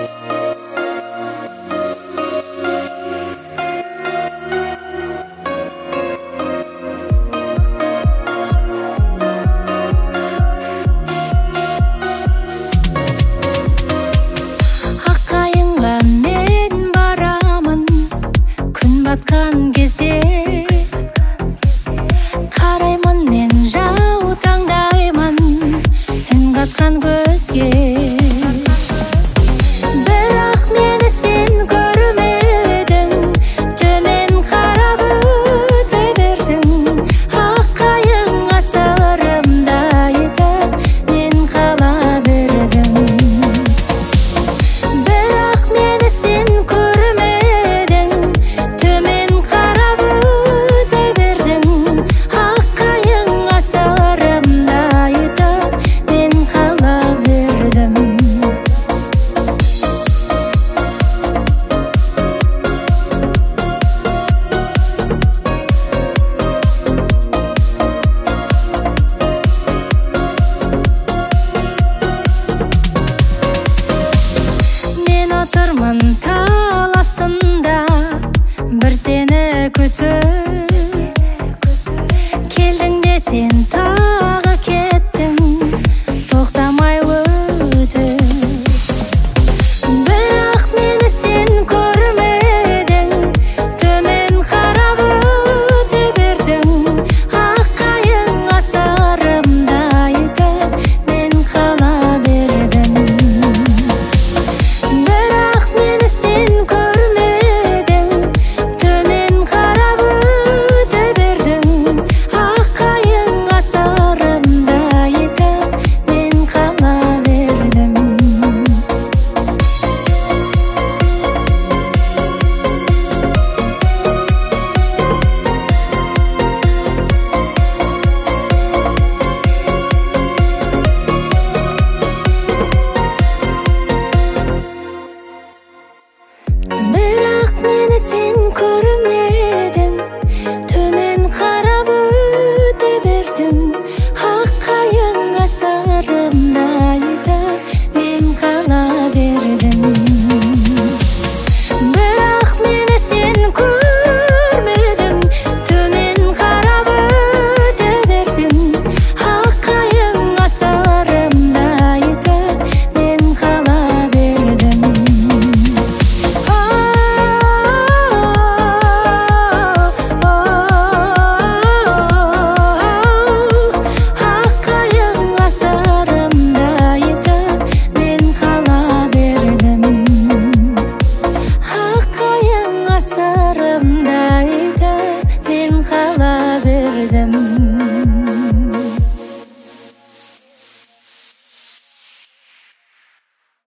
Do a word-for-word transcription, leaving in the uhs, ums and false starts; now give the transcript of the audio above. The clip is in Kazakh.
Батқан кезде қараймын мен жау таңдаймын үн қатқан көзге. Бірақ мені сен көрмедің, төмен қарап өте бердің. Ақ қайың асыларымды айтып мен қала бердім. Бірақ мені сен көрмедің, төмен қарап өте бердің. Ақ қайың асыларымды айтып мен қала бердім. Мен отырмын тал астында, бір сені күтіп.